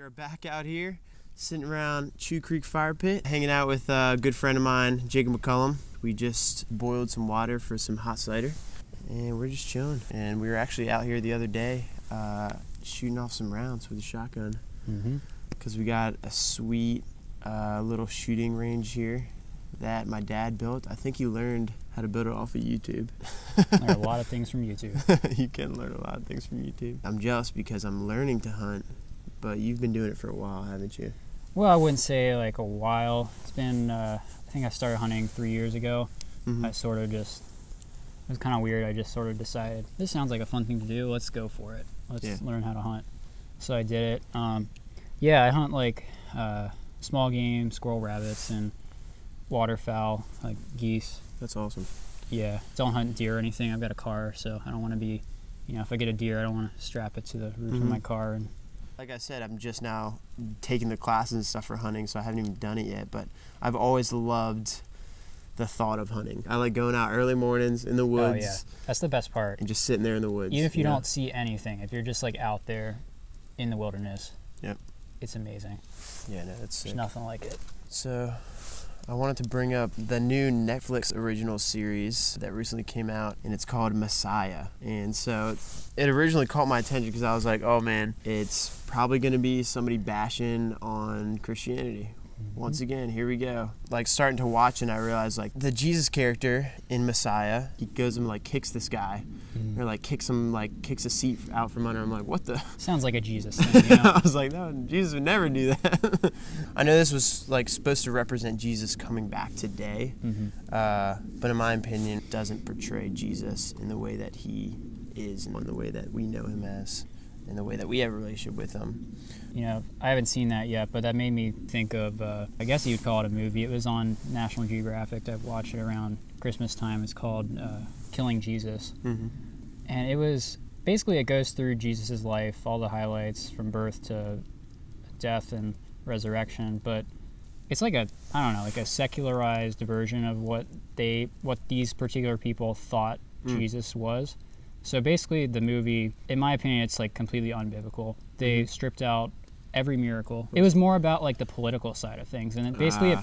We're back out here, sitting around Chew Creek Fire Pit, hanging out with a good friend of mine, Jacob McCullum. We just boiled some water for some hot cider, and we're just chilling. And we were actually out here the other day shooting off some rounds with a shotgun, because we got a sweet little shooting range here that my dad built. I think he learned how to build it off of YouTube. Learn a lot of things from YouTube. You can learn a lot of things from YouTube. I'm jealous because I'm learning to hunt, but you've been doing it for a while, haven't you? Well, I wouldn't say like a while. It's been, I think I started hunting 3 years ago. I sort of just, it was kind of weird. I just sort of decided, this sounds like a fun thing to do. Let's go for it. Let's learn how to hunt. So I did it. Yeah, I hunt like small game, squirrel, rabbits, and waterfowl, like geese. That's awesome. Yeah, don't hunt deer or anything. I've got a car, so I don't want to be, if I get a deer, I don't want to strap it to the roof of my car. And like I said, I'm just now taking the classes and stuff for hunting, so I haven't even done it yet, but I've always loved the thought of hunting. I like going out early mornings in the woods. Oh yeah, that's the best part. And just sitting there in the woods. Even if you don't see anything, if you're just like out there in the wilderness, it's amazing. Yeah, no, it's sick. There's nothing like it. So I wanted to bring up the new Netflix original series that recently came out, and it's called Messiah. And so it originally caught my attention because I was like, oh man, it's probably going to be somebody bashing on Christianity. Once again, here we go. Like starting to watch, and I realized like the Jesus character in Messiah, he goes and like kicks this guy, or like kicks a seat out from under him. Like, what the? Sounds like a Jesus thing. I was like, no, Jesus would never do that. I know this was like supposed to represent Jesus coming back today, but in my opinion, it doesn't portray Jesus in the way that he is, and in the way that we know him as, in the way that we have a relationship with him. I haven't seen that yet, but that made me think of, I guess you'd call it a movie. It was on National Geographic. I watched it around Christmas time. It's called Killing Jesus. And it was, basically it goes through Jesus' life, all the highlights from birth to death and resurrection, but it's like like a secularized version of what these particular people thought Jesus was. So basically the movie, in my opinion, it's like completely unbiblical. They stripped out every miracle. It was more about like the political side of things, and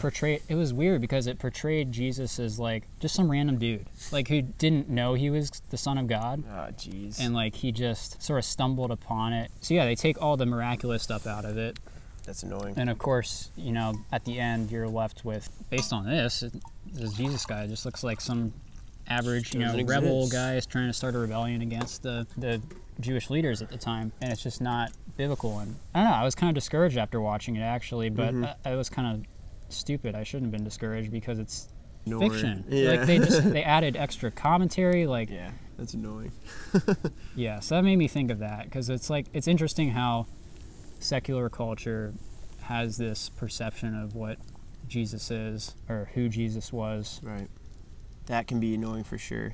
it was weird because it portrayed Jesus as like just some random dude, like who didn't know he was the Son of God. Jeez. And like he just sort of stumbled upon it. So yeah, they take all the miraculous stuff out of it. That's annoying. And of course, at the end you're left with, based on this Jesus guy just looks like some average, rebel guy is trying to start a rebellion against the Jewish leaders at the time, and it's just not biblical. And I don't know, I was kind of discouraged after watching it actually, but I was kind of stupid. I shouldn't have been discouraged because it's fiction. Like they added extra commentary, like that's annoying. Yeah, so that made me think of that, because it's interesting how secular culture has this perception of what Jesus is, or who Jesus was. Right. That can be annoying for sure.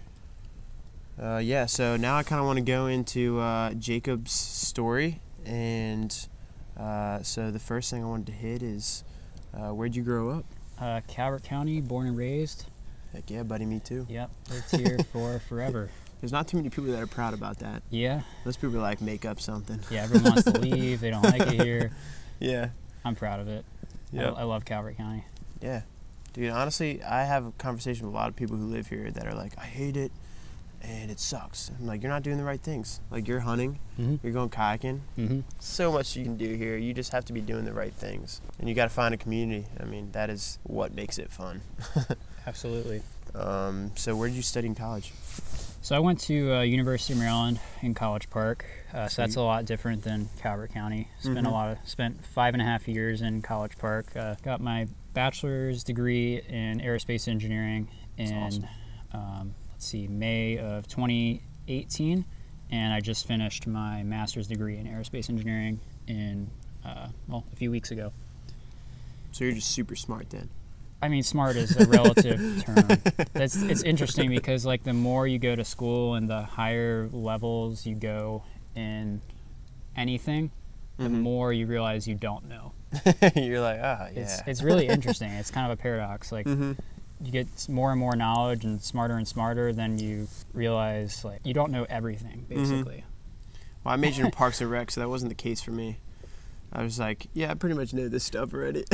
So now I kind of want to go into Jacob's story, and so the first thing I wanted to hit is, where'd you grow up? Calvert County, born and raised. Heck yeah, buddy, me too. Yep, lived here for forever. There's not too many people that are proud about that. Yeah. Most people like make up something. Yeah, everyone wants to leave. They don't like it here. Yeah. I'm proud of it. Yeah. I love Calvert County. Yeah. Dude, honestly, I have a conversation with a lot of people who live here that are like, I hate it, and it sucks. I'm like, you're not doing the right things. Like, you're hunting, you're going kayaking. So much you can do here. You just have to be doing the right things. And you got to find a community. I mean, that is what makes it fun. Absolutely. So where did you study in college? So I went to University of Maryland in College Park. So that's a lot different than Calvert County. Spent 5.5 years in College Park. Got my bachelor's degree in aerospace engineering in May of 2018, and I just finished my master's degree in aerospace engineering in a few weeks ago. So you're just super smart then. I mean, smart is a relative term. It's interesting because like the more you go to school and the higher levels you go in anything, the more you realize you don't know. You're like, It's really interesting. It's kind of a paradox. Like you get more and more knowledge and smarter, then you realize like you don't know everything basically. Well, I majored in Parks and Rec, so that wasn't the case for me. I was like, yeah, I pretty much know this stuff already.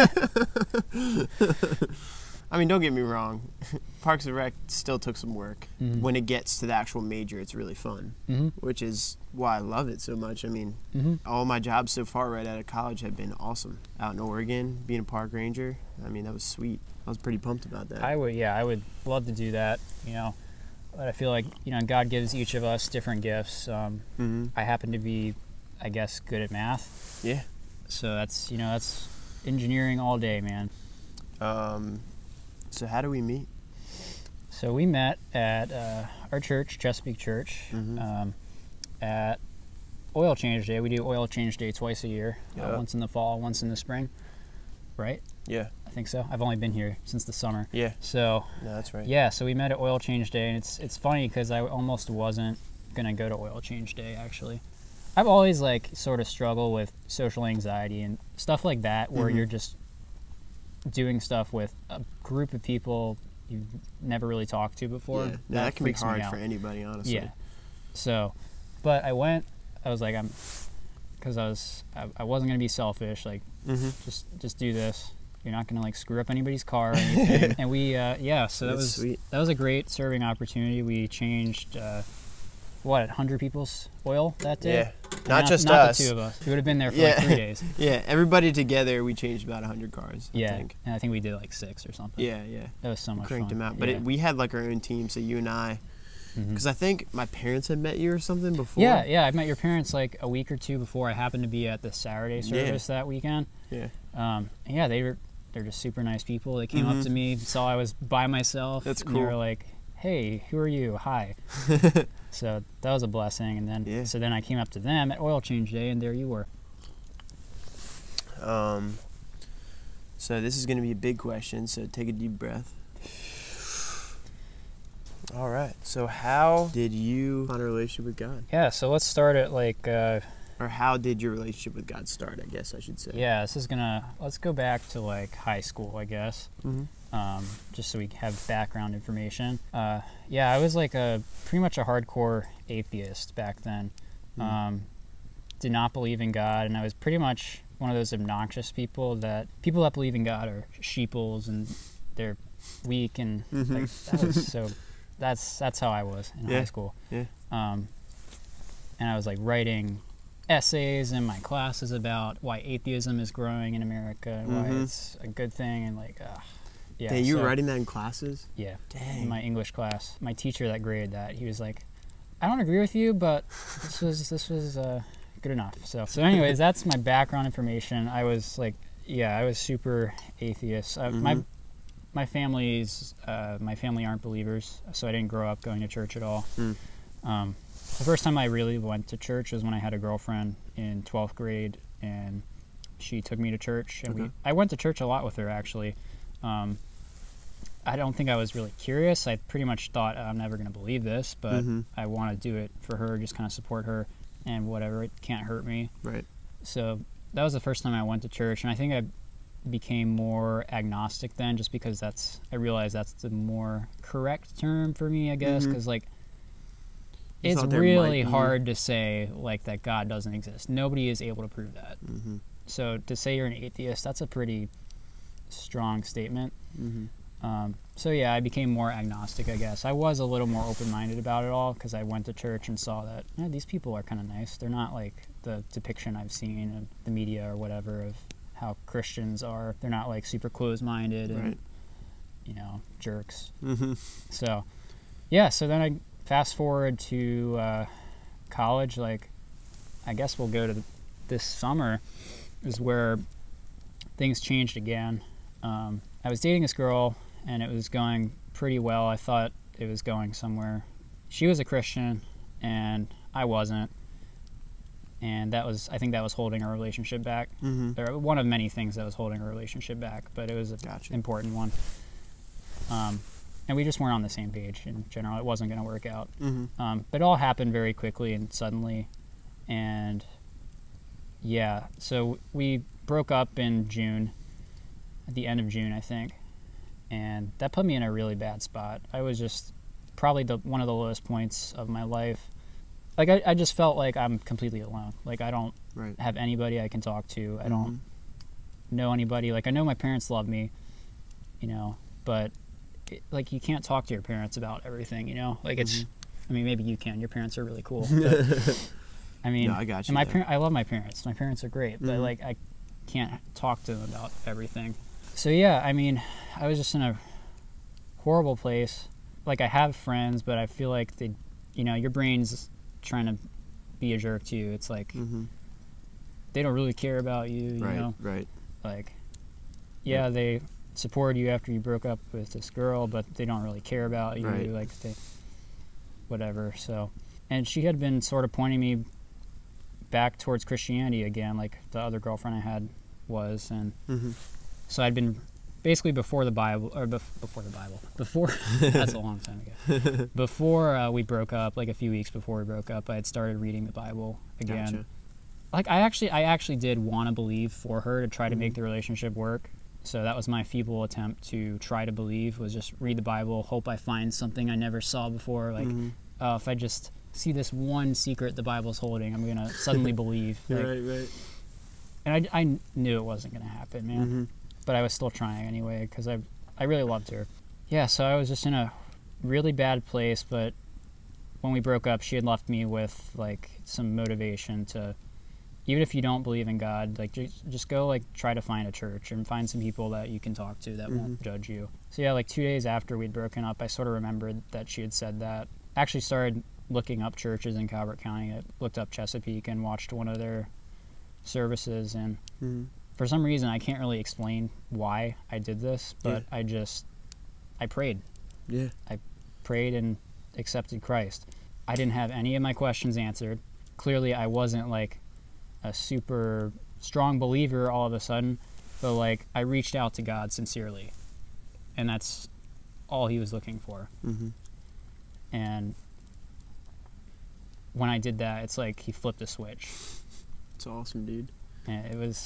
I mean, don't get me wrong. Parks and Rec still took some work. Mm-hmm. When it gets to the actual major, it's really fun, Mm-hmm. which is why I love it so much. I mean, Mm-hmm. all my jobs so far right out of college have been awesome. Out in Oregon, being a park ranger, I mean, that was sweet. I was pretty pumped about that. I would love to do that, but I feel like, God gives each of us different gifts. Mm-hmm. I happen to be, I guess, good at math. Yeah. So that's engineering all day, man. So how do we meet? So we met at our church, Chesapeake Church, Mm-hmm. at oil change day. We do oil change day twice a year, Yeah. once in the fall, once in the spring, right? Yeah. I think so. I've only been here since the summer. Yeah. So No, that's right. yeah, so we met at oil change day, and it's funny because I almost wasn't gonna go to oil change day actually. I've always sort of struggled with social anxiety and stuff like that, where Mhm. you're just doing stuff with a group of people you've never really talked to before. Yeah. No, that can be freaks me hard out. for anybody, honestly. Yeah. So, but I went. I was like, because I wasn't gonna be selfish. Like, Mm-hmm. just do this. You're not gonna screw up anybody's car or anything. And we, so that That's was sweet. that was a great serving opportunity. We changed 100 people's oil that day. Yeah. Not just not us. the two of us. We would have been there for Yeah. 3 days. Yeah, everybody together, we changed about 100 cars, I Yeah, think. and I think we did 6 or something. Yeah, yeah. That was so much Cranked fun. them out. But yeah. we had our own team, so you and I, Mhm. because I think my parents had met you or something before. Yeah, I met your parents a week or two before. I happened to be at the Saturday Yeah. service that weekend. Yeah. And yeah, they're just super nice people. They came up Mhm. to me, saw I was by myself. That's And they were cool. like, "Hey, who are you? Hi." So that was a blessing. And then Yeah. so then I came up to them at oil change day, and there you were. So this is going to be a big question, so take a deep breath. All right. So how did you find a relationship with God? Yeah. So let's start at Or how did your relationship with God start, I guess I should say. yeah. Let's go back to high school, I guess. Mm-hmm. Just so we have background information. Yeah, I was pretty much a hardcore atheist back then. Mm. Did not believe in God, and I was pretty much one of those obnoxious people that believe in God are sheeples and they're weak, and Mhm. that's how I was in Yeah. high school. Yeah. And I was writing essays in my classes about why atheism is growing in America and why Mhm. it's a good thing, and yeah. Dang, you were so- writing that in classes? Yeah, Dang. in my English class. My teacher that graded that, he was like, "I don't agree with you, but this was good enough." So anyways, that's my background information. I was I was super atheist. Mhm. My family aren't believers, so I didn't grow up going to church at all. Mm. The first time I really went to church was when I had a girlfriend in 12th grade, and she took me to church, and Okay. I went to church a lot with her actually. I don't think I was really curious. I pretty much thought, I'm never going to believe this, but Mhm. I want to do it for her, just kind of support her and whatever. It can't hurt me. Right. So that was the first time I went to church, and I think I became more agnostic then, just because I realized that's the more correct term for me, I guess, Mhm. because You it's thought there really might be- hard to say that God doesn't exist. Nobody is able to prove that. Mm-hmm. So to say you're an atheist, that's a pretty strong statement. Mm-hmm. So yeah, I became more agnostic, I guess. I was a little more open-minded about it all because I went to church and saw that these people are kind of nice. They're not like the depiction I've seen in the media or whatever of how Christians are. They're not super closed-minded and Right. jerks. Mm-hmm. So yeah, so then I fast forward to college. I guess we'll go to this summer is where things changed again. I was dating this girl, and it was going pretty well. I thought it was going somewhere. She was a Christian, and I wasn't. And I think that was holding our relationship back. Mm-hmm. Or one of many things that was holding our relationship back, but it was an Gotcha. important one. And we just weren't on the same page in general. It wasn't going to work out. Mm-hmm. But it all happened very quickly and suddenly. And yeah, so we broke up in June, at the end of June, I think. And that put me in a really bad spot. I was just probably one of the lowest points of my life. I just felt like I'm completely alone. I don't have anybody I can talk to. I don't Mm-hmm. know anybody. Like, I know my parents love me, you know, but like, you can't talk to your parents about everything, you know. Like, it's, I mean, maybe you can. Your parents are really cool. But, I mean, No, I got you. and I love my parents. My parents are great, but Mhm. like, I can't talk to them about everything. So yeah, I mean, I was just in a horrible place. Like, I have friends, but I feel like they, you know, your brain's trying to be a jerk to you. It's like, Mm-hmm. they don't really care about you, you Right. know? Right. Like, yeah, they supported you after you broke up with this girl, but they don't really care about you. Right. Like, they, whatever. So, and she had been sort of pointing me back towards Christianity again, like the other girlfriend I had was. And Mm-hmm. so I'd been basically before the Bible, or before the Bible, before, that's a long time ago. Before we broke up, like a few weeks before we broke up, I had started reading the Bible again. Gotcha. Like, I actually did want to believe for her, to try to make Mhm. the relationship work. So that was my feeble attempt to try to believe, was just read the Bible, hope I find something I never saw before. Like, Mhm. if I just see this one secret the Bible's holding, I'm going to suddenly believe. Like, Right. and I knew it wasn't going to happen, man. Mm-hmm. But I was still trying anyway, because I really loved her. Yeah, so I was just in a really bad place, but when we broke up, she had left me with, like, some motivation to, even if you don't believe in God, like, just go, like, try to find a church and find some people that you can talk to that won't judge you. So yeah, like 2 days after we'd broken up, I sort of remembered that she had said that. I actually started looking up churches in Calvert County. I looked up Chesapeake and watched one of their services, and Mm-hmm. for some reason I can't really explain why I did this, but I prayed. Yeah. Prayed and accepted Christ. I didn't have any of my questions answered. Clearly I wasn't like a super strong believer all of a sudden, but like, I reached out to God sincerely, and that's all he was looking for. Mm-hmm. And when I did that, it's like he flipped a switch. It's awesome, dude. And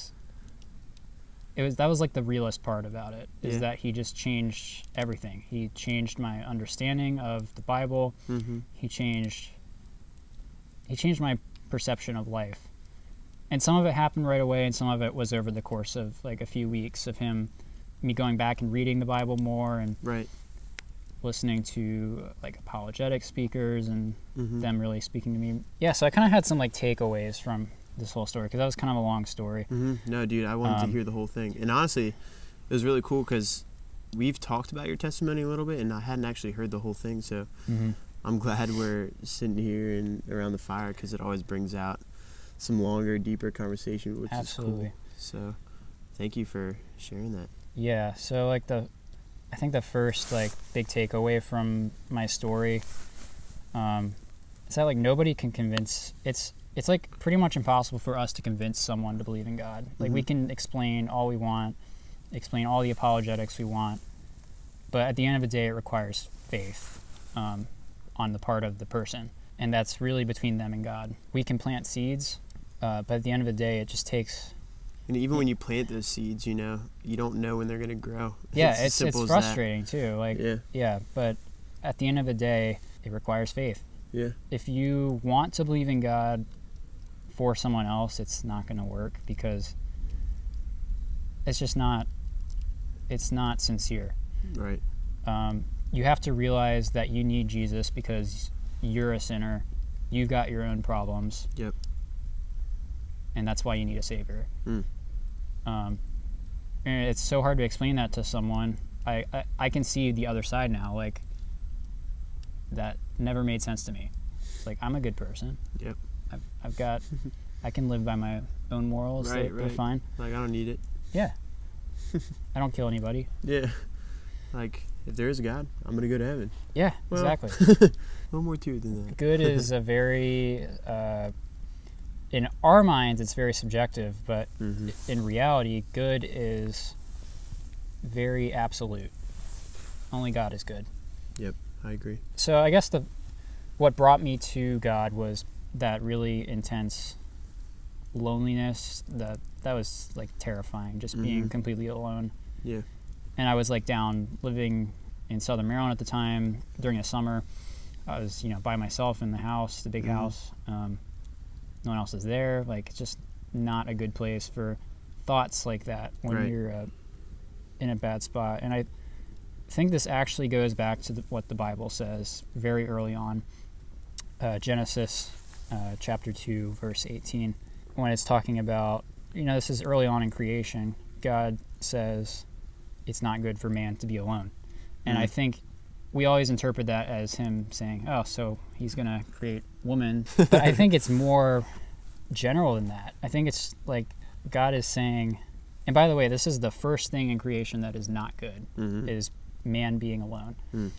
that was like the realest part about it, is Yeah. that he just changed everything. He changed my understanding of the Bible. Mm-hmm. He changed my perception of life. And some of it happened right away, and some of it was over the course of like a few weeks of me going back and reading the Bible more, and Right. listening to like apologetic speakers, and Mm-hmm. them really speaking to me. Yeah, so I kind of had some like takeaways from this whole story, because that was kind of a long story. Mm-hmm. No, dude, I wanted to hear the whole thing. And honestly, it was really cool because we've talked about your testimony a little bit, and I hadn't actually heard the whole thing. So I'm glad we're sitting here and around the fire, because it always brings out some longer, deeper conversation, which Absolutely. is cool. So thank you for sharing that. Yeah, so like I think the first like big takeaway from my story is that like nobody can convince, it's like pretty much impossible for us to convince someone to believe in God. Like, we can explain all we want, explain all the apologetics we want, but at the end of the day, it requires faith on the part of the person, and that's really between them and God. We can plant seeds, but at the end of the day, it just takes. And even when you plant those seeds, you know, you don't know when they're going to grow. Yeah, as it's simple as frustrating too. Like, that. yeah, but at the end of the day, it requires faith. Yeah. If you want to believe in God for someone else, it's not going to work, because it's just not. It's not sincere. Right. You have to realize that you need Jesus because you're a sinner. You've got your own problems. Yep. And that's why you need a savior. Mm. And it's so hard to explain that to someone. I can see the other side now. Like, that never made sense to me. It's like, I'm a good person. Yep. I've got, I can live by my own morals. Right, They're right. fine. Like, I don't need it. Yeah. I don't kill anybody. Yeah. Like, if there is a God, I'm going to go to heaven. Yeah, Well, exactly. No more to it than that. Good is a very, in our minds, it's very subjective, but Mm-hmm. in reality, good is very absolute. Only God is good. Yep, I agree. So I guess what brought me to God was that really intense loneliness. That was like terrifying, just being Mhm. completely alone. Yeah. And I was like down living in Southern Maryland at the time during the summer. I was, by myself in the house, the big Mhm. house. No one else is there. Like, it's just not a good place for thoughts like that when Right. you're in a bad spot. And I think this actually goes back to what the Bible says very early on. Genesis chapter 2, verse 18, when it's talking about, this is early on in creation. God says it's not good for man to be alone. And I think we always interpret that as him saying, oh, so he's going to create woman. But I think it's more general than that. I think it's like God is saying, and by the way, this is the first thing in creation that is not good, is man being alone.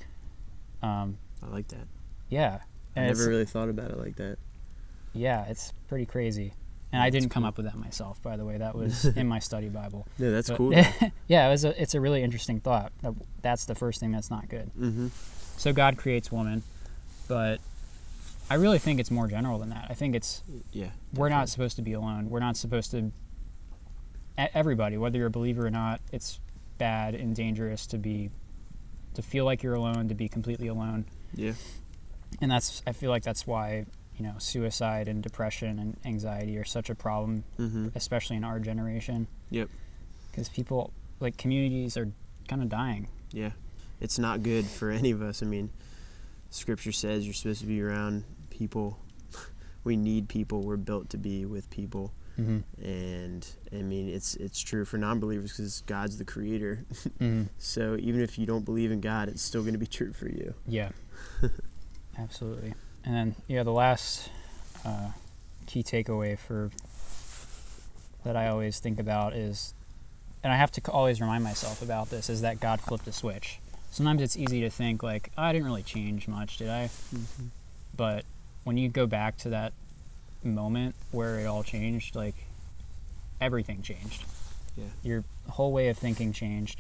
I like that. Yeah. I never really thought about it like that. Yeah, it's pretty crazy. And I didn't come up with that myself, by the way. That was in my study Bible. No, that's cool. Yeah, it's a really interesting thought. That's the first thing that's not good. So God creates woman, but I really think it's more general than that. I think it's, we're not supposed to be alone. We're not supposed to, everybody, whether you're a believer or not, it's bad and dangerous to feel like you're alone, to be completely alone. Yeah. And I feel like that's why, suicide and depression and anxiety are such a problem, especially in our generation. Yep. Because people, communities are kind of dying. Yeah. It's not good for any of us. I mean, Scripture says you're supposed to be around people. We need people. We're built to be with people. And I mean, it's true for non-believers because God's the creator. So even if you don't believe in God, it's still going to be true for you. Yeah. Absolutely. And then, the last key takeaway that I always think about is, and I have to always remind myself about this, is that God flipped a switch. Sometimes it's easy to think I didn't really change much, did I? But when you go back to that moment where it all changed, everything changed. Yeah. Your whole way of thinking changed.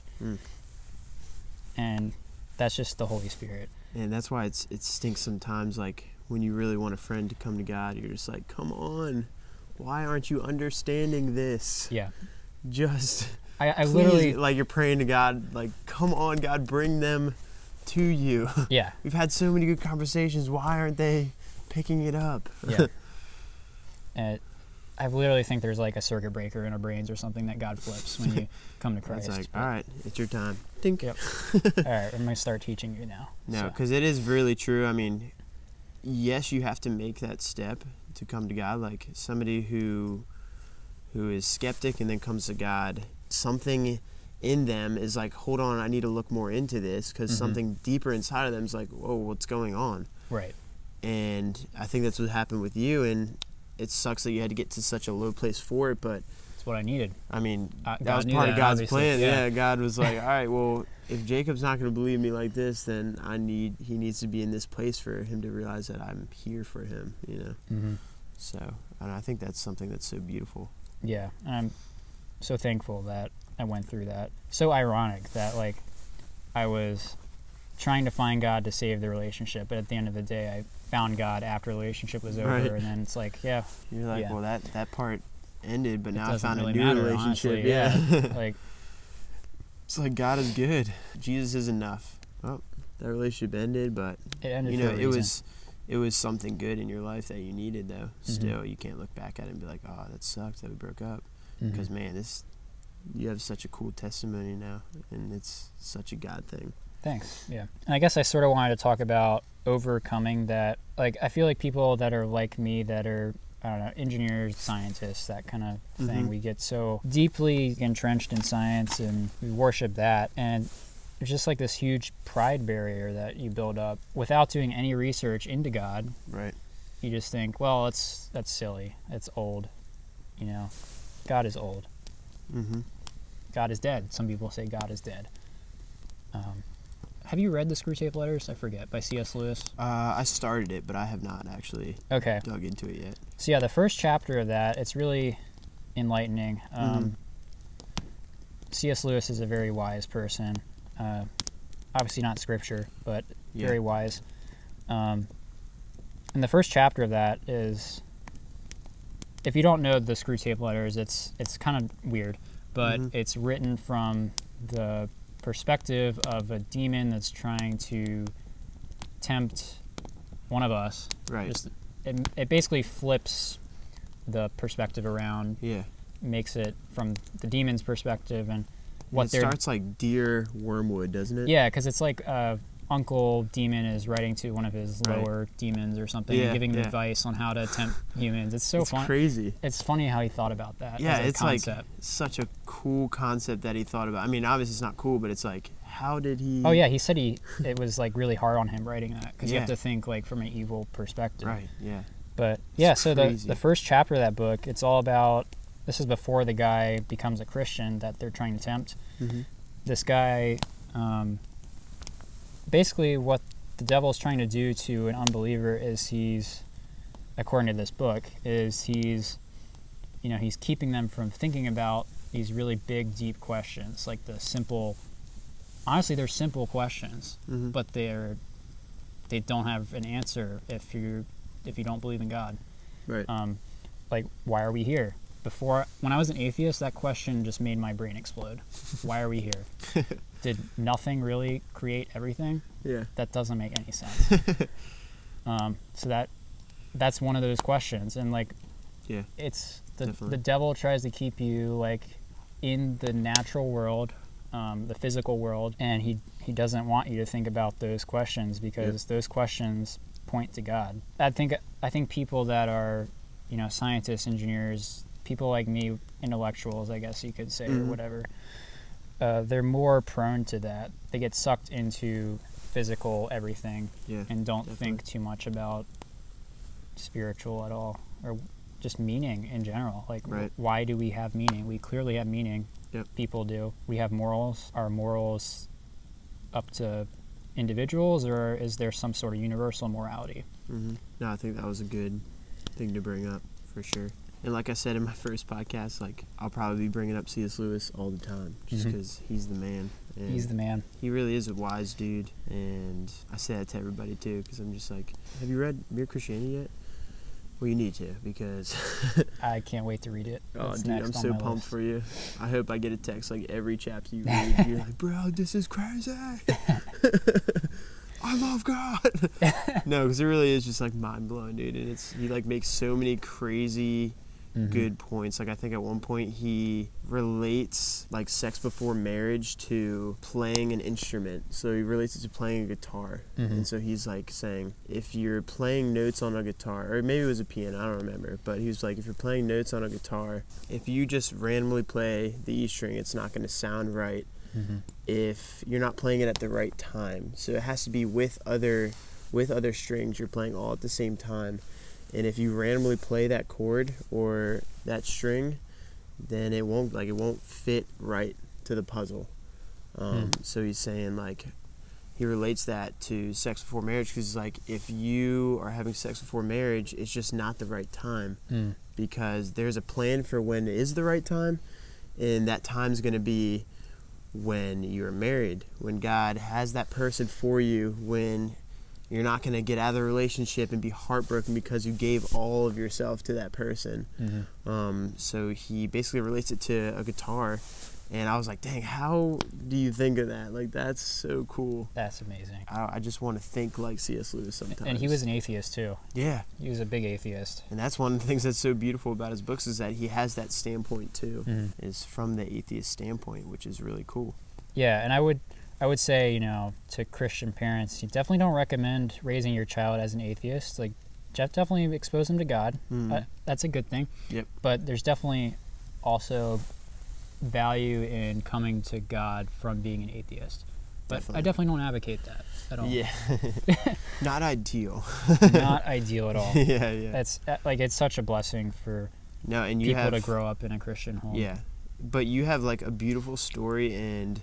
And that's just the Holy Spirit. And that's why it stinks sometimes, when you really want a friend to come to God, you're just like, come on, why aren't you understanding this? Yeah. Just, I please, literally, you're praying to God, come on, God, bring them to you. Yeah. We've had so many good conversations. Why aren't they picking it up? Yeah. And I literally think there's a circuit breaker in our brains or something that God flips when you come to Christ. It's all right, it's your time. Think. Yep. All right, I'm going to start teaching you now. No, because it is really true. I mean, yes, you have to make that step to come to God. Somebody who is skeptic and then comes to God, something in them is hold on, I need to look more into this, because something deeper inside of them is whoa, what's going on? Right. And I think that's what happened with you, and it sucks that you had to get to such a low place for it, but it's what I needed. I mean, that God was part of God's obviously. plan. Yeah. God was like, all right, well, if Jacob's not going to believe me like this, then he needs to be in this place for him to realize that I'm here for him, So, I think that's something that's so beautiful. Yeah, and I'm so thankful that I went through that. So ironic that, I was trying to find God to save the relationship, but at the end of the day, I found God after the relationship was over, Right. and then it's yeah. You're like, well, that part ended, but now I doesn't found really a new matter, relationship. honestly. Yeah. Yeah. It's God is good. Jesus is enough. Well, that relationship ended, but It ended for a reason. it was something good in your life that you needed, though. Still, you can't look back at it and be like, oh, that sucks that we broke up. Because, man, you have such a cool testimony now, and it's such a God thing. Thanks. Yeah. And I guess I sort of wanted to talk about overcoming that. I feel like people that are like me, that are, I don't know, engineers, scientists, that kind of thing, we get so deeply entrenched in science and we worship that. And there's just this huge pride barrier that you build up without doing any research into God. Right. You just think, well, that's silly. It's old. God is old. God is dead. Some people say God is dead. Have you read the Screwtape Letters? I forget, by C.S. Lewis? I started it, but I have not actually dug into it yet. So yeah, the first chapter of that, it's really enlightening. C.S. Lewis is a very wise person. Obviously not scripture, but very wise. And the first chapter of that is, if you don't know the Screwtape Letters, it's kind of weird, but it's written from the perspective of a demon that's trying to tempt one of us. Right. It basically flips the perspective around, Yeah. makes it from the demon's perspective, and what It they're starts like Dear Wormwood, doesn't it? yeah, because it's like Uncle Demon is writing to one of his Right. lower demons or something, Yeah, and giving them yeah. advice on how to tempt humans. It's so It's fun. crazy. It's funny how he thought about that. Yeah, as a it's concept. like such a cool concept that he thought about. I mean, obviously it's not cool, but it's like, how did he? Oh yeah, he said it was like really hard on him writing that, because you have Yeah. to think like from an evil perspective. Right. Yeah. But yeah, so crazy. the first chapter of that book, it's all about, this is before the guy becomes a Christian that they're trying to tempt. Mm-hmm. This guy, basically what the devil's trying to do to an unbeliever is according to this book, is he's keeping them from thinking about these really big, deep questions, like honestly, they're simple questions, Mm-hmm. but they don't have an answer if you don't believe in God. Right. Like, why are we here? When I was an atheist, that question just made my brain explode. Why are we here? Did nothing really create everything? Yeah. That doesn't make any sense. So that's one of those questions, and like, Yeah. it's Definitely. the devil tries to keep you like in the natural world, the physical world, and he doesn't want you to think about those questions, because those questions point to God. I think people that are, scientists, engineers, people like me, intellectuals, I guess you could say, or whatever, they're more prone to that. They get sucked into physical everything, Yeah. and don't definitely. think too much about spiritual at all, or just meaning in general. Like, Right. why do we have meaning? We clearly have meaning. Yep. People do. We have morals. Are morals up to individuals, or is there some sort of universal morality? Mm-hmm. No, I think that was a good thing to bring up for sure. And like I said in my first podcast, like, I'll probably be bringing up C.S. Lewis all the time, just Mhm. because he's the man. And He's the man. he really is a wise dude, and I say that to everybody too, because I'm just like, have you read Mere Christianity yet? Well, you need to, because I can't wait to read it. oh, It's dude, next I'm on so my pumped list. for you. I hope I get a text like every chapter you read. You're like, bro, this is crazy. I love God. No, because it really is just like mind blowing, dude. And he like makes so many crazy Mhm. good points. Like, I think at one point he relates like sex before marriage to playing an instrument. So he relates it to playing a guitar. Mhm. And so he's like saying, if you're playing notes on a guitar, or maybe it was a piano, I don't remember, but he was like, if you're playing notes on a guitar, if you just randomly play the E string, it's not going to sound right Mhm. if you're not playing it at the right time. So it has to be with other strings you're playing all at the same time. And if you randomly play that chord or that string, then it won't fit right to the puzzle. So he's saying, like, he relates that to sex before marriage, because like, if you are having sex before marriage, it's just not the right time, Mm. because there's a plan for when it is the right time, and that time's going to be when you're married, when God has that person for you, when you're not going to get out of the relationship and be heartbroken because you gave all of yourself to that person. Mhm. So he basically relates it to a guitar, and I was like, dang, how do you think of that? Like, that's so cool. That's amazing. I just want to think like C.S. Lewis sometimes. And he was an atheist too. Yeah. He was a big atheist. And that's one of the things that's so beautiful about his books, is that he has that standpoint too, Mhm. is from the atheist standpoint, which is really cool. Yeah, and I would say, to Christian parents, you definitely don't recommend raising your child as an atheist. Like, definitely expose them to God. That's a good thing. Yep. But there's definitely also value in coming to God from being an atheist. But Definitely. I definitely don't advocate that at all. Yeah. Not ideal. Not ideal at all. Yeah. That's like, it's such a blessing for No, and you people have to grow up in a Christian home. Yeah, but you have like a beautiful story, and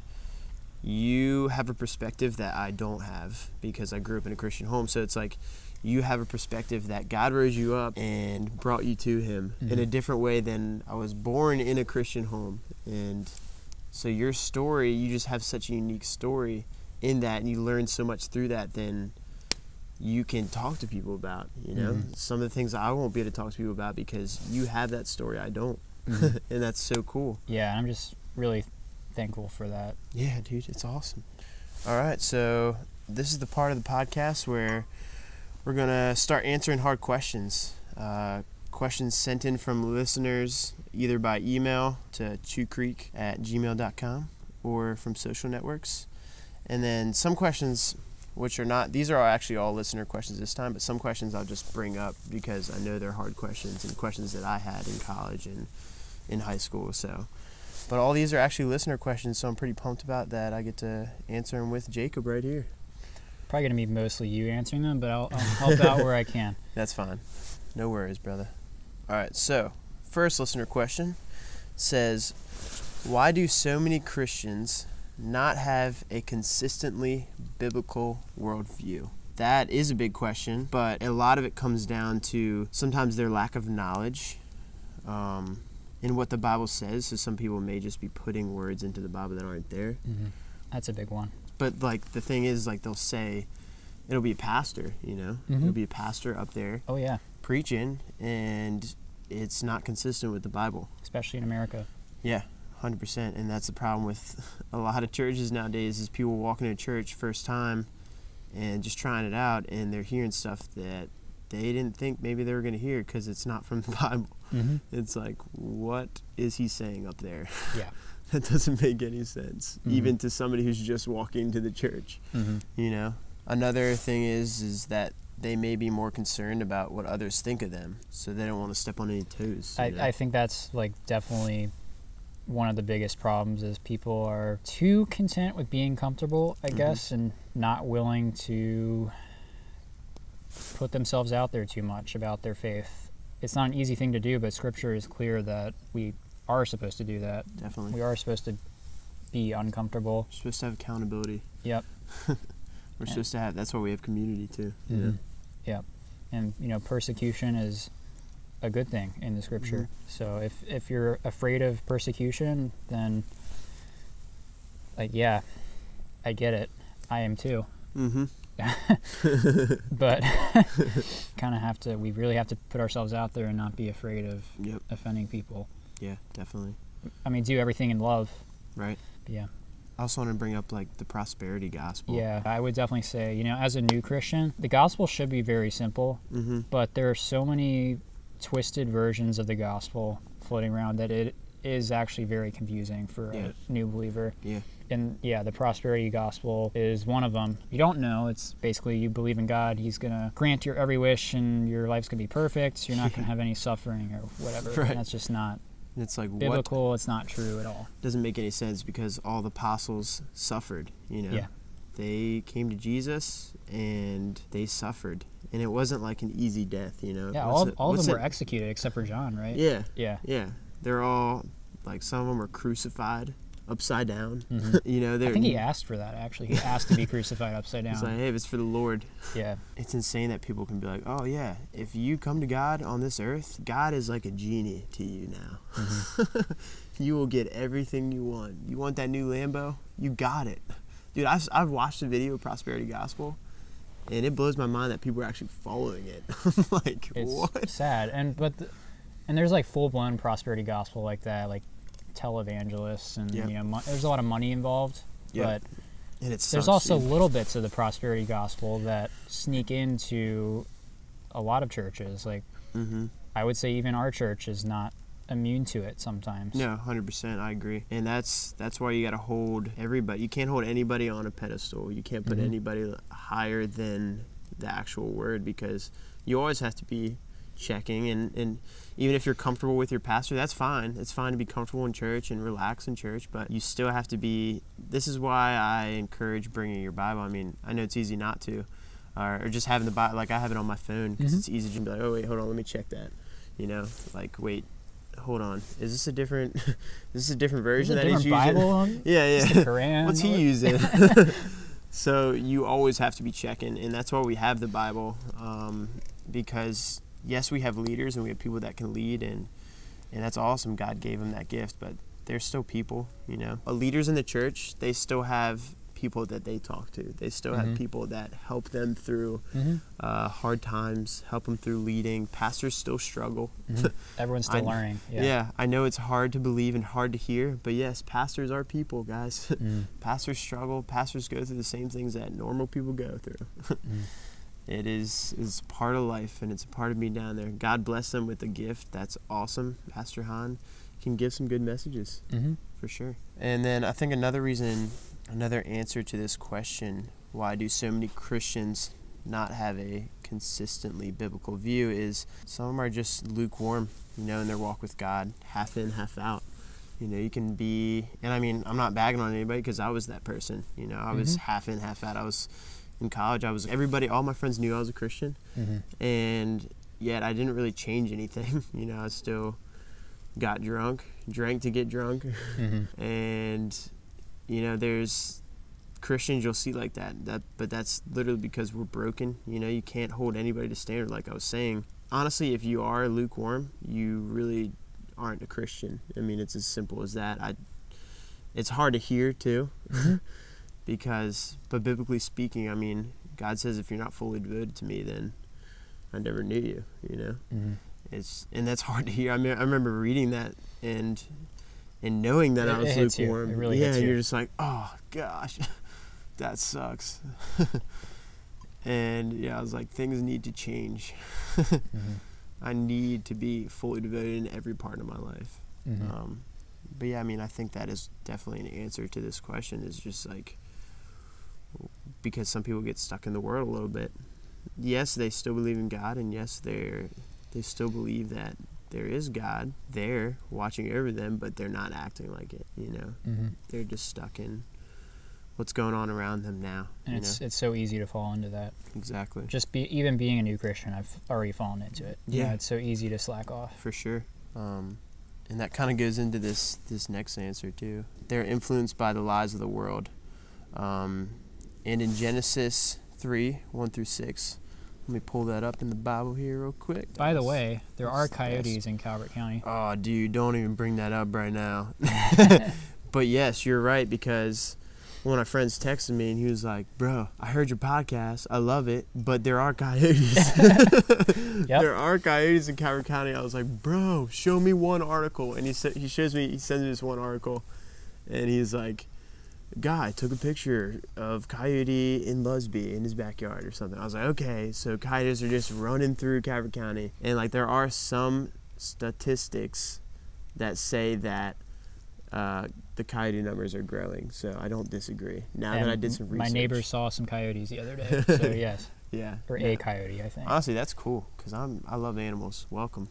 you have a perspective that I don't have, because I grew up in a Christian home. So it's like, you have a perspective that God rose you up and brought you to him in a different way than I was born in a Christian home. And so your story, you just have such a unique story in that, and you learn so much through that, then you can talk to people about, some of the things I won't be able to talk to people about, because you have that story I don't. And that's so cool. Yeah, I'm just really thankful for that. Yeah, dude, it's awesome. All right, so this is the part of the podcast where we're going to start answering hard questions. questions sent in from listeners either by email to chewcreek@gmail.com or from social networks. And then some questions, which are not, these are actually all listener questions this time, but some questions I'll just bring up because I know they're hard questions and questions that I had in college and in high school. So, but all these are actually listener questions, so I'm pretty pumped about that. I get to answer them with Jacob right here. Probably going to be mostly you answering them, but I'll help out where I can. That's fine. No worries, brother. All right, so first listener question says, why do so many Christians not have a consistently biblical worldview? That is a big question, but a lot of it comes down to sometimes their lack of knowledge in what the Bible says. So some people may just be putting words into the Bible that aren't there. Mm-hmm. That's a big one. But like the thing is, like they'll say, it'll be a pastor, it'll be a pastor up there. Oh yeah. Preaching, and it's not consistent with the Bible. Especially in America. Yeah, 100%. And that's the problem with a lot of churches nowadays is people walking to church first time and just trying it out, and they're hearing stuff that they didn't think maybe they were going to hear because it's not from the Bible. Mm-hmm. It's like, what is he saying up there? Yeah. That doesn't make any sense, even to somebody who's just walking to the church. Another thing is that they may be more concerned about what others think of them, so they don't want to step on any toes. I think that's like definitely one of the biggest problems is people are too content with being comfortable, I guess, and not willing to put themselves out there too much about their faith. It's not an easy thing to do, but Scripture is clear that we are supposed to do that. Definitely. We are supposed to be uncomfortable. We're supposed to have accountability. Yep. We're supposed to have, that's why we have community too. Yep. And, persecution is a good thing in the Scripture. So if you're afraid of persecution, then, yeah, I get it. I am too. But we really have to put ourselves out there and not be afraid of offending people. Yeah, definitely. I mean, do everything in love. Right. But yeah. I also want to bring up the prosperity gospel. Yeah, I would definitely say, as a new Christian, the gospel should be very simple, but there are so many twisted versions of the gospel floating around that it is actually very confusing for a new believer. Yeah. And the prosperity gospel is one of them. You don't know. It's basically you believe in God. He's going to grant your every wish and your life's going to be perfect. You're not going to have any suffering or whatever. Right. And that's just not it's like biblical. It's not true at all. Doesn't make any sense because all the apostles suffered, Yeah. They came to Jesus and they suffered. And it wasn't like an easy death, Yeah, all of them were executed except for John, right? Yeah. Yeah. Yeah. They're all, some of them were crucified upside down. I think he asked for that, actually. He asked to be crucified upside down. It's like, hey, if it's for the Lord. Yeah. It's insane that people can be like, oh, yeah, if you come to God on this earth, God is like a genie to you now. You will get everything you want. You want that new Lambo? You got it. Dude, I've watched the video of Prosperity Gospel, and it blows my mind that people are actually following it. Like, it's what? Sad. And there's like full-blown prosperity gospel like that, like televangelists, and there's a lot of money involved. But and it's there's also little bits of the prosperity gospel that sneak into a lot of churches. Like I would say even our church is not immune to it sometimes. No, 100%, I agree. And that's why you got to hold everybody. You can't hold anybody on a pedestal. You can't put anybody higher than the actual word, because you always have to be checking, and even if you're comfortable with your pastor, that's fine. It's fine to be comfortable in church and relax in church, but you still have to be. This is why I encourage bringing your Bible. I mean, I know it's easy not to, or just having the Bible. Like I have it on my phone because it's easy to be like, oh wait, hold on, let me check that. Like wait, hold on, is this a different version that he's using? Bible? Yeah. The Quran? What's he using? So you always have to be checking, and that's why we have the Bible, because yes, we have leaders and we have people that can lead, and that's awesome. God gave them that gift, but they're still people, Leaders in the church, they still have people that they talk to. They still have people that help them through hard times, help them through leading. Pastors still struggle. Everyone's still learning. Yeah, I know it's hard to believe and hard to hear, but yes, pastors are people, guys. Pastors struggle. Pastors go through the same things that normal people go through. It is part of life, and it's a part of me down there. God bless them with a gift. That's awesome. Pastor Han can give some good messages, for sure. And then I think another answer to this question, why do so many Christians not have a consistently biblical view, is some of them are just lukewarm, in their walk with God, half in, half out. You can be, and I mean, I'm not bagging on anybody because I was that person. I was half in, half out. I was in college. All my friends knew I was a Christian, and yet I didn't really change anything. I still got drank to get drunk, and there's Christians you'll see like that, but that's literally because we're broken. You can't hold anybody to standard, like I was saying. Honestly, if you are lukewarm, you really aren't a Christian. I mean, it's as simple as that. It's hard to hear too, but biblically speaking, I mean, God says if you're not fully devoted to me, then I never knew you. And that's hard to hear. I mean, I remember reading that and knowing that I was lukewarm. It really hits and you. You're just like, oh gosh, that sucks. And I was like, things need to change. I need to be fully devoted in every part of my life. But I mean, I think that is definitely an answer to this question, is just like, because some people get stuck in the world a little bit. Yes, they still believe in God, and yes, they still believe that there is God there watching over them, but they're not acting like it, They're just stuck in what's going on around them now. And it's so easy to fall into that. Exactly. Even being a new Christian, I've already fallen into it. Yeah. It's so easy to slack off. For sure. And that kind of goes into this next answer too. They're influenced by the lies of the world. And in Genesis 3:1-6, let me pull that up in the Bible here real quick. By the way, there are coyotes in Calvert County. Oh, dude, don't even bring that up right now. But yes, you're right, because one of my friends texted me and he was like, bro, I heard your podcast. I love it, but there are coyotes. There are coyotes in Calvert County. I was like, bro, show me one article. And he sends me this one article, and he's like, guy took a picture of coyote in Lusby in his backyard or something. I was like, okay, so coyotes are just running through Calvert County. And like, there are some statistics that say that the coyote numbers are growing, so I don't disagree. Now that I did some research. My neighbor saw some coyotes the other day, so yes. Yeah. Or a coyote, I think. Honestly, that's cool, because I love animals. Welcome.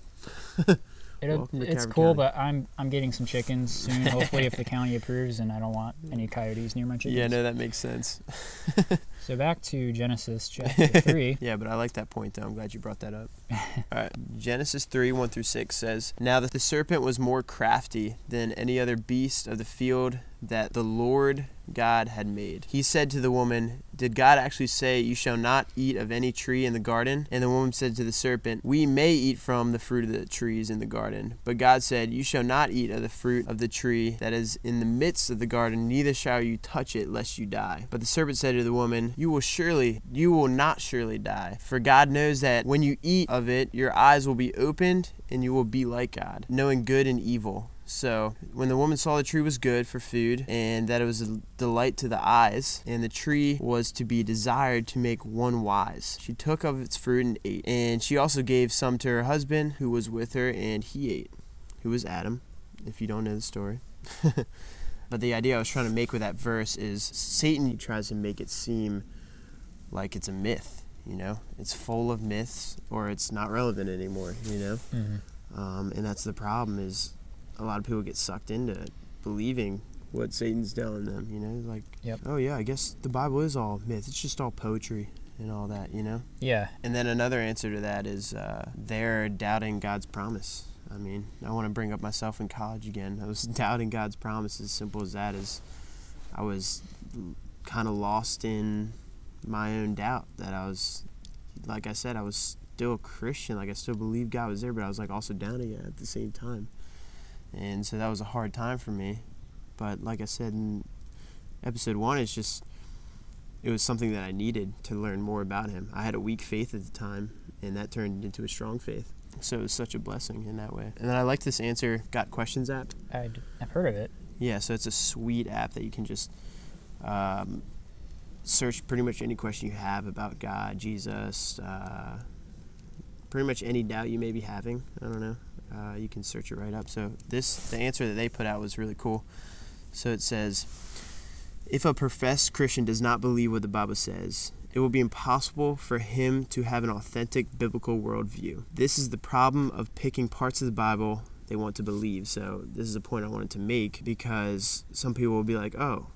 It's cool, but I'm getting some chickens soon, hopefully, if the county approves, and I don't want any coyotes near my chickens. Yeah, no, that makes sense. So back to Genesis chapter 3. Yeah, but I like that point, though. I'm glad you brought that up. All right. Genesis 3:1-6 says, now that the serpent was more crafty than any other beast of the field that the Lord God had made. He said to the woman, did God actually say, you shall not eat of any tree in the garden? And the woman said to the serpent, we may eat from the fruit of the trees in the garden. But God said, you shall not eat of the fruit of the tree that is in the midst of the garden, neither shall you touch it, lest you die. But the serpent said to the woman, you will not surely die. For God knows that when you eat of it, your eyes will be opened, and you will be like God, knowing good and evil. So when the woman saw the tree was good for food, and that it was a delight to the eyes, and the tree was to be desired to make one wise, she took of its fruit and ate. And she also gave some to her husband who was with her, and he ate, who was Adam, if you don't know the story. But the idea I was trying to make with that verse is Satan tries to make it seem like it's a myth, It's full of myths, or it's not relevant anymore, And that's the problem, is a lot of people get sucked into believing what Satan's telling them, like, oh yeah, I guess the Bible is all myth. It's just all poetry and all that, Yeah. And then another answer to that is they're doubting God's promise. I mean, I want to bring up myself in college again. I was doubting God's promise, as simple as that. I was kind of lost in my own doubt that I was, like I said, I was still a Christian. Like, I still believed God was there, but I was like also doubting it at the same time. And so that was a hard time for me. But like I said in episode 1, it was something that I needed to learn more about him. I had a weak faith at the time, and that turned into a strong faith. So it was such a blessing in that way. And then I like this Answer Got Questions app. I've heard of it. Yeah, so it's a sweet app that you can just search pretty much any question you have about God, Jesus, pretty much any doubt you may be having. I don't know. You can search it right up. So the answer that they put out was really cool. So it says, if a professed Christian does not believe what the Bible says, it will be impossible for him to have an authentic biblical worldview. This is the problem of picking parts of the Bible they want to believe. So this is a point I wanted to make, because some people will be like,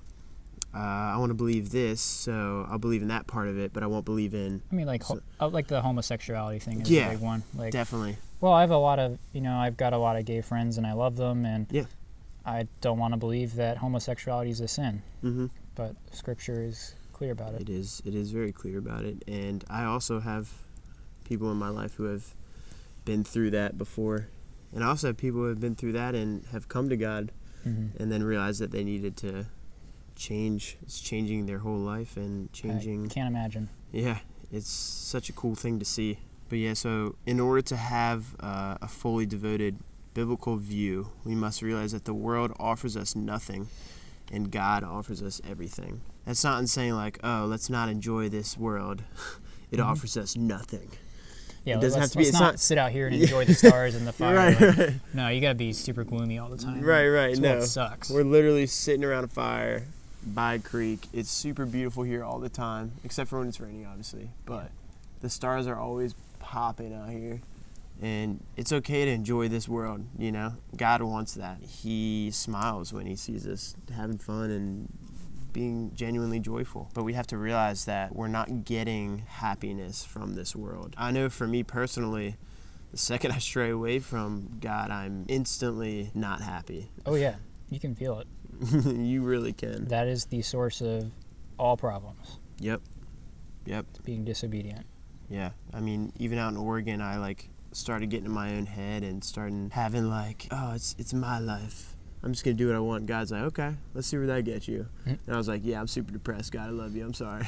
I want to believe this, so I'll believe in that part of it, but I won't believe in... I mean, like the homosexuality thing is yeah, a big one. Like, definitely. Well, I've got a lot of gay friends, and I love them, and yeah. I don't want to believe that homosexuality is a sin. Mm-hmm. But Scripture is clear about it. It is very clear about it, and I also have people in my life who have been through that before, and I also have people who have been through that and have come to God, mm-hmm. and then realized that they needed to change. It's changing their whole life and changing. I can't imagine. Yeah, it's such a cool thing to see. But yeah, so in order to have a fully devoted biblical view, we must realize that the world offers us nothing, and God offers us everything. That's not in saying like, oh, let's not enjoy this world. It mm-hmm. offers us nothing. Yeah, it doesn't have to be. Let's it's not sit out here and enjoy the stars and the fire. Right. No, you gotta be super gloomy all the time. Right. It sucks. We're literally sitting around a fire by a creek. It's super beautiful here all the time, except for when it's raining, obviously. But the stars are always popping out here, and it's okay to enjoy this world. You know, God wants that. He smiles when He sees us having fun and being genuinely joyful. But we have to realize that we're not getting happiness from this world. I know for me personally, the second I stray away from God, I'm instantly not happy. Oh yeah, you can feel it. You really can. That is the source of all problems. Yep. Being disobedient. Yeah. I mean, even out in Oregon, I started getting in my own head and starting having it's my life. I'm just going to do what I want. God's like, okay, let's see where that gets you. Mm-hmm. And I was like, yeah, I'm super depressed. God, I love you. I'm sorry.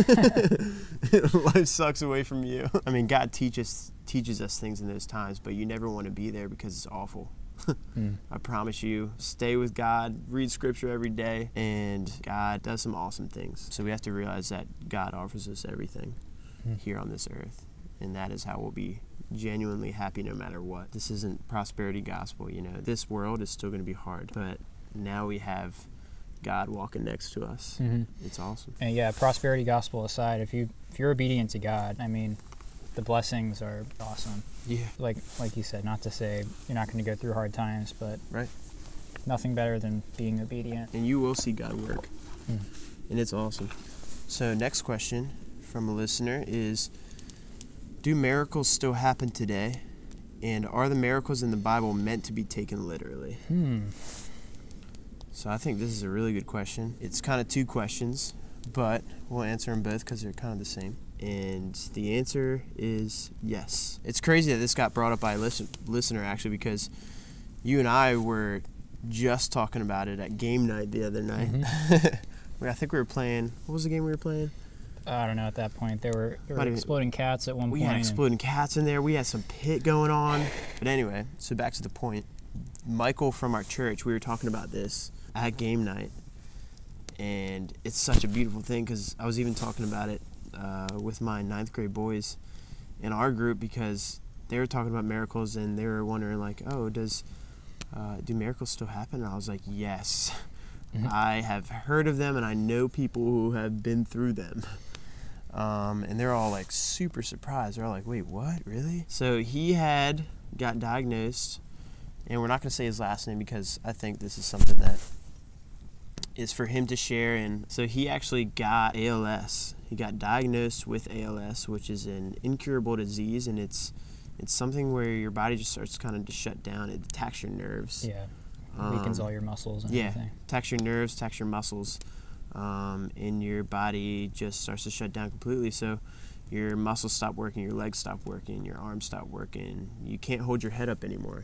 Life sucks away from you. I mean, God teaches us things in those times, but you never want to be there because it's awful. I promise you, stay with God, read Scripture every day, and God does some awesome things. So we have to realize that God offers us everything here on this earth, and that is how we'll be genuinely happy no matter what. This isn't prosperity gospel, This world is still going to be hard, but now we have God walking next to us. Mm-hmm. It's awesome. And yeah, prosperity gospel aside, if you're obedient to God, I mean, the blessings are awesome. Yeah. Like you said, not to say you're not going to go through hard times, but right. Nothing better than being obedient. And you will see God work. And it's awesome. So next question from a listener is, do miracles still happen today? And are the miracles in the Bible meant to be taken literally? So I think this is a really good question. It's kind of two questions, but we'll answer them both because they're kind of the same. And the answer is yes. It's crazy that this got brought up by a listener, actually, because you and I were just talking about it at game night the other night. I think we were playing, what was the game we were playing? I don't know at that point. There were exploding cats at one point. We had exploding cats in there. We had some pit going on. But anyway, so back to the point. Michael from our church, we were talking about this at game night. And it's such a beautiful thing because I was even talking about it with my 9th grade boys in our group because they were talking about miracles and they were wondering do miracles still happen? And I was like, yes. I have heard of them and I know people who have been through them. And they're all super surprised. They're all like, wait, what? Really? So he got diagnosed, and we're not going to say his last name because I think this is something that is for him to share. And so he actually got ALS. He got diagnosed with ALS, which is an incurable disease, and it's something where your body just starts kind of to shut down. It attacks your nerves. Yeah. Weakens all your muscles and everything. Yeah, attacks your nerves, attacks your muscles, and your body just starts to shut down completely. So your muscles stop working, your legs stop working, your arms stop working. You can't hold your head up anymore,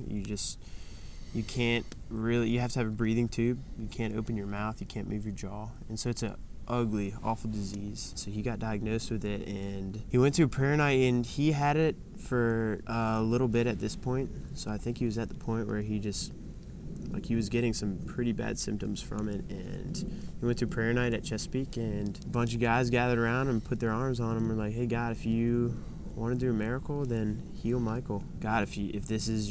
You can't really, you have to have a breathing tube. You can't open your mouth, you can't move your jaw. And so it's a ugly, awful disease. So he got diagnosed with it, and he went to a prayer night, and he had it for a little bit at this point. So I think he was at the point where he just Like, he was getting some pretty bad symptoms from it, and he went to prayer night at Chesapeake, and a bunch of guys gathered around and put their arms on him and were like, hey, God, if you want to do a miracle, then heal Michael. God, if this is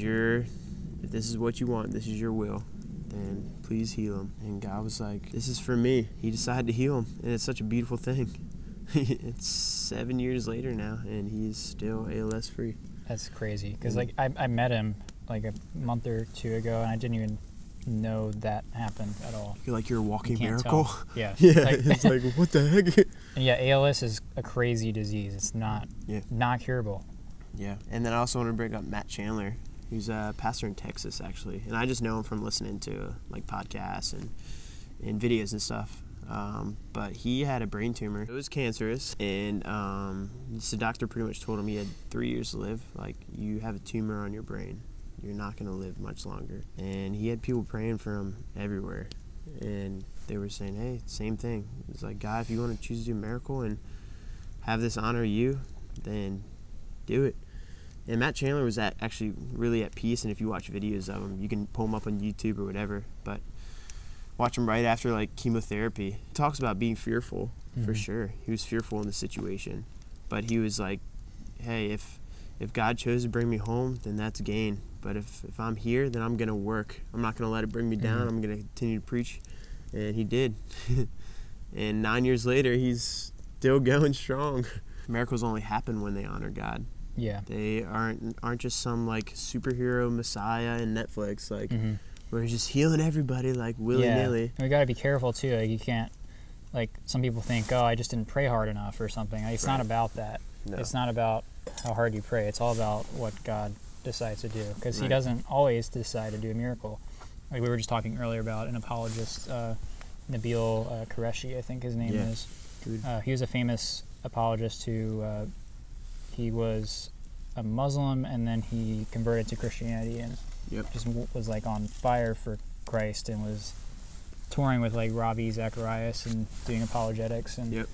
what you want, this is your will, then please heal him. And God was like, this is for me. He decided to heal him, and it's such a beautiful thing. It's 7 years later now, and he's still ALS free. That's crazy, because like I met him like a month or two ago, and I didn't even know that happened at all. You're like, you're a walking You can't miracle. tell. Yeah. Yeah, Like, it's like, what the heck? and yeah, ALS is a crazy disease. It's not curable. Yeah, and then I also want to bring up Matt Chandler, who's a pastor in Texas, actually, and I just know him from listening to like podcasts and videos and stuff. But he had a brain tumor. It was cancerous, and the doctor pretty much told him he had 3 years to live. Like, you have a tumor on your brain. You're not going to live much longer. And he had people praying for him everywhere. And they were saying, hey, same thing. It's like, God, if you want to choose to do a miracle and have this honor you, then do it. And Matt Chandler was actually really at peace. And if you watch videos of him, you can pull him up on YouTube or whatever. But watch him right after like chemotherapy. He talks about being fearful, for sure. He was fearful in the situation. But he was like, hey, if God chose to bring me home, then that's gain. But if I'm here, then I'm going to work. I'm not going to let it bring me down. I'm going to continue to preach. And he did. And 9 years later, he's still going strong. Miracles only happen when they honor God. Yeah. They aren't just some like superhero messiah in Netflix. Like, we're just healing everybody like willy-nilly. Yeah. We got to be careful too. Like, you can't, like, some people think, oh, I just didn't pray hard enough or something. Like, it's not about that. No. It's not about how hard you pray. It's all about what God decides to do, because he doesn't always decide to do a miracle. Like, we were just talking earlier about an apologist, Nabil Qureshi, I think his name is. He was a famous apologist who he was a Muslim, and then he converted to Christianity and just was like on fire for Christ, and was touring with like Ravi Zacharias and doing apologetics, and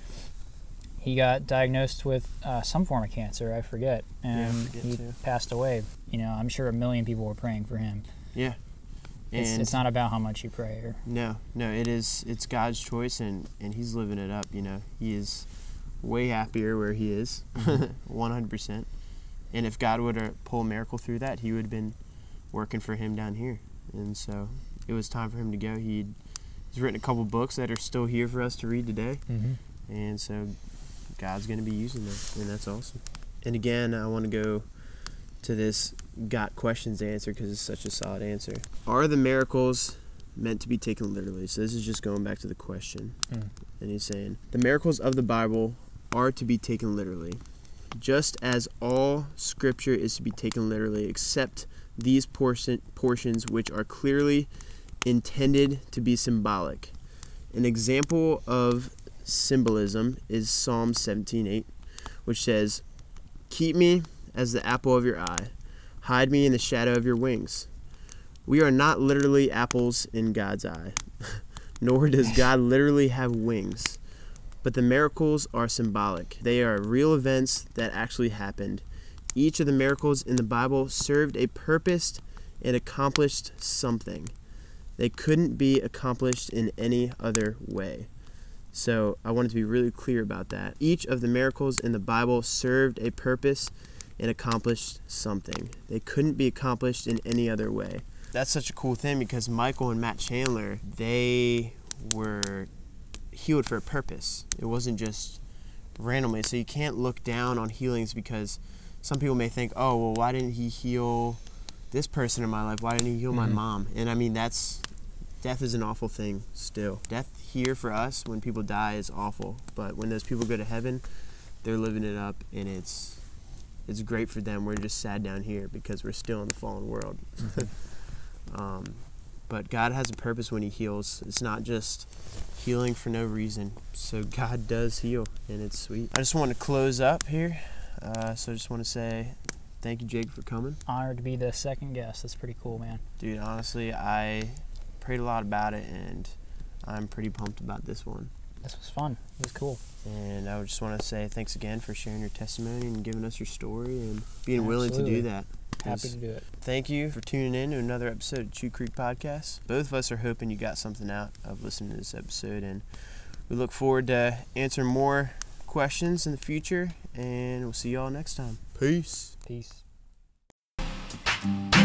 he got diagnosed with some form of cancer, I forget, and he passed away. You know, I'm sure 1 million people were praying for him. Yeah. It's not about how much you pray. No, it's God's choice, and he's living it up, you know. He is way happier where he is, 100%. And if God would have pulled a miracle through that, he would have been working for him down here. And so it was time for him to go. He's written a couple books that are still here for us to read today. And so God's going to be using them, and that's awesome. And again, I want to go to this got questions answer because it's such a solid answer. Are the miracles meant to be taken literally? So this is just going back to the question. And he's saying, the miracles of the Bible are to be taken literally, just as all scripture is to be taken literally, except these portions which are clearly intended to be symbolic. An example of symbolism is Psalm 17:8, which says, keep me as the apple of your eye, hide me in the shadow of your wings. We are not literally apples in God's eye, nor does God literally have wings. But the miracles are symbolic. They are real events that actually happened. Each of the miracles in the Bible served a purpose and accomplished something. They couldn't be accomplished in any other way. So I wanted to be really clear about that. Each of the miracles in the Bible served a purpose and accomplished something. They couldn't be accomplished in any other way. That's such a cool thing, because Michael and Matt Chandler, they were healed for a purpose. It wasn't just randomly. So you can't look down on healings, because some people may think, oh, well, why didn't he heal this person in my life? Why didn't he heal my mom? And I mean, death is an awful thing still. Death here for us when people die is awful. But when those people go to heaven, they're living it up, and it's great for them. We're just sad down here because we're still in the fallen world. But God has a purpose when he heals. It's not just healing for no reason. So God does heal, and it's sweet. I just want to close up here. So I just want to say thank you, Jake, for coming. Honored to be the second guest. That's pretty cool, man. Dude, honestly, I prayed a lot about it, and I'm pretty pumped about this one. This was fun. It was cool. And I just want to say thanks again for sharing your testimony and giving us your story and being willing to do that. Happy to do it. Thank you for tuning in to another episode of Chew Creek Podcast. Both of us are hoping you got something out of listening to this episode, and we look forward to answering more questions in the future, and we'll see y'all next time. Peace. Peace.